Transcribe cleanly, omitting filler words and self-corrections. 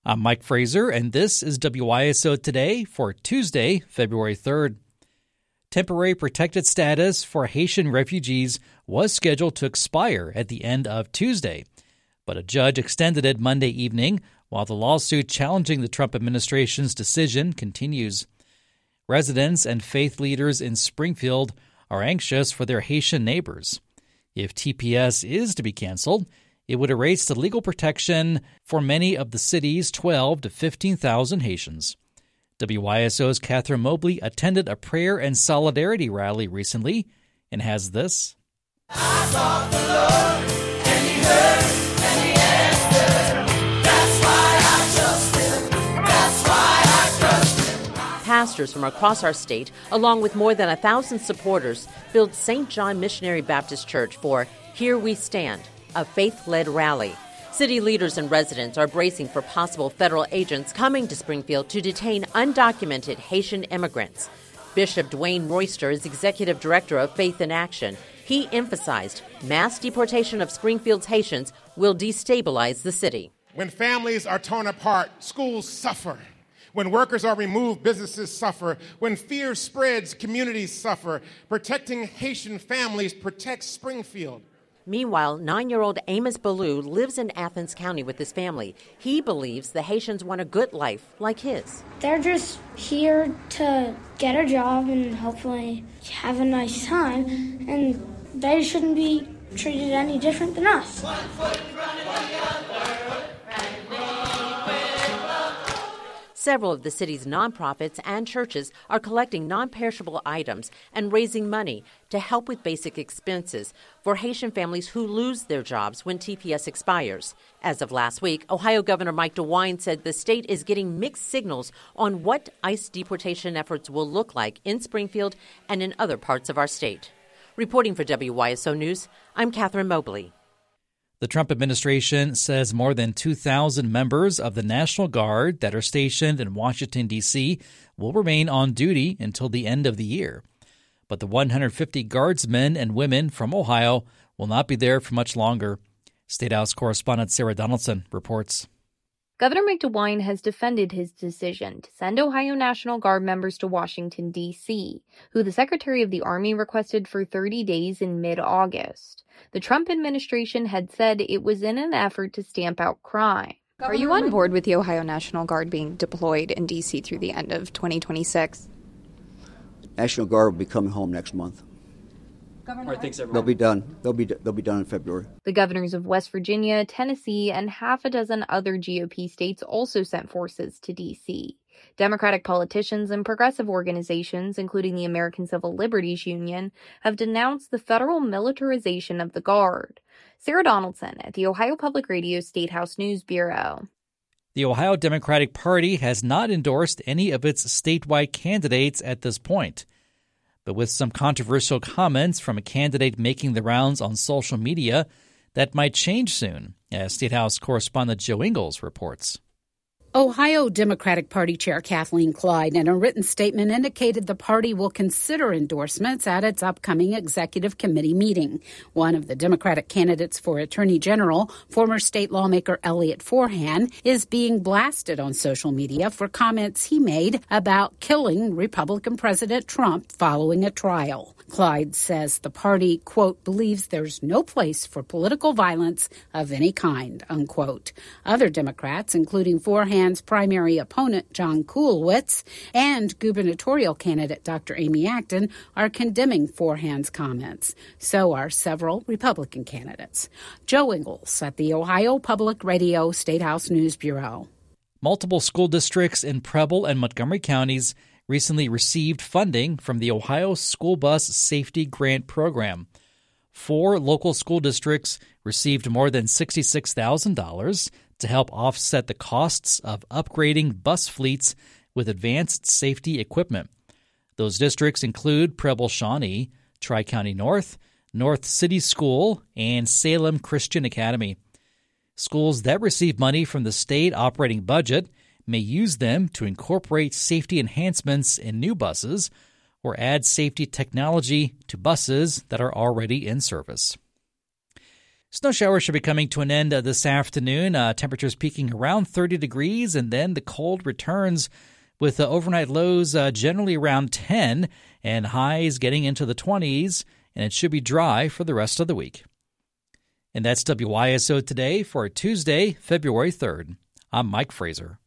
I'm Mike Fraser, and this is WISO Today for Tuesday, February 3rd. Temporary protected status for Haitian refugees was scheduled to expire at the end of Tuesday, but a judge extended it Monday evening while the lawsuit challenging the Trump administration's decision continues. Residents and faith leaders in Springfield are anxious for their Haitian neighbors. If TPS is to be canceled, it would erase the legal protection for many of the city's 12,000 to 15,000 Haitians. WISO's Catherine Mobley attended a prayer and solidarity rally recently and has this. I sought the Lord, and He heard, and He answered. That's why I trust Him. That's why I trust Him. Pastors from across our state, along with more than 1,000 supporters, filled St. John Missionary Baptist Church for Here We Stand, a faith-led rally. City leaders and residents are bracing for possible federal agents coming to Springfield to detain undocumented Haitian immigrants. Bishop Dwayne Royster is executive director of Faith in Action. He emphasized mass deportation of Springfield's Haitians will destabilize the city. When families are torn apart, schools suffer. When workers are removed, businesses suffer. When fear spreads, communities suffer. Protecting Haitian families protects Springfield. Meanwhile, 9-year-old Amos Ballou lives in Athens County with his family. He believes the Haitians want a good life like his. They're just here to get a job and hopefully have a nice time, and they shouldn't be treated any different than us. Several of the city's nonprofits and churches are collecting non-perishable items and raising money to help with basic expenses for Haitian families who lose their jobs when TPS expires. As of last week, Ohio Governor Mike DeWine said the state is getting mixed signals on what ICE deportation efforts will look like in Springfield and in other parts of our state. Reporting for WISO News, I'm Catherine Mobley. The Trump administration says more than 2,000 members of the National Guard that are stationed in Washington, D.C. will remain on duty until the end of the year. But the 150 guardsmen and women from Ohio will not be there for much longer. State House correspondent Sarah Donaldson reports. Governor Mike DeWine has defended his decision to send Ohio National Guard members to Washington, D.C., who the Secretary of the Army requested for 30 days in mid-August. The Trump administration had said it was in an effort to stamp out crime. Are you on board with the Ohio National Guard being deployed in D.C. through the end of 2026? National Guard will be coming home next month. They'll be done. They'll be done in February. The governors of West Virginia, Tennessee, and half a dozen other GOP states also sent forces to D.C. Democratic politicians and progressive organizations, including the American Civil Liberties Union, have denounced the federal militarization of the Guard. Sarah Donaldson at the Ohio Public Radio State House News Bureau. The Ohio Democratic Party has not endorsed any of its statewide candidates at this point. But with some controversial comments from a candidate making the rounds on social media, that might change soon, as State House correspondent Joe Ingles reports. Ohio Democratic Party Chair Kathleen Clyde, in a written statement, indicated the party will consider endorsements at its upcoming executive committee meeting. One of the Democratic candidates for Attorney General, former state lawmaker Elliot Forhan, is being blasted on social media for comments he made about killing Republican President Trump following a trial. Clyde says the party, quote, believes there's no place for political violence of any kind, unquote. Other Democrats, including Forhan's primary opponent, John Kulowitz, and gubernatorial candidate Dr. Amy Acton, are condemning Forhan's comments. So are several Republican candidates. Joe Ingles at the Ohio Public Radio State House News Bureau. Multiple school districts in Preble and Montgomery counties recently received funding from the Ohio School Bus Safety Grant Program. 4 local school districts received more than $66,000 to help offset the costs of upgrading bus fleets with advanced safety equipment. Those districts include Preble-Shawnee, Tri-County North, North City School, and Salem Christian Academy. Schools that receive money from the state operating budget may use them to incorporate safety enhancements in new buses or add safety technology to buses that are already in service. Snow showers should be coming to an end this afternoon. Temperatures peaking around 30 degrees, and then the cold returns with overnight lows generally around 10 and highs getting into the 20s, and it should be dry for the rest of the week. And that's WISO Today for Tuesday, February 3rd. I'm Mike Fraser.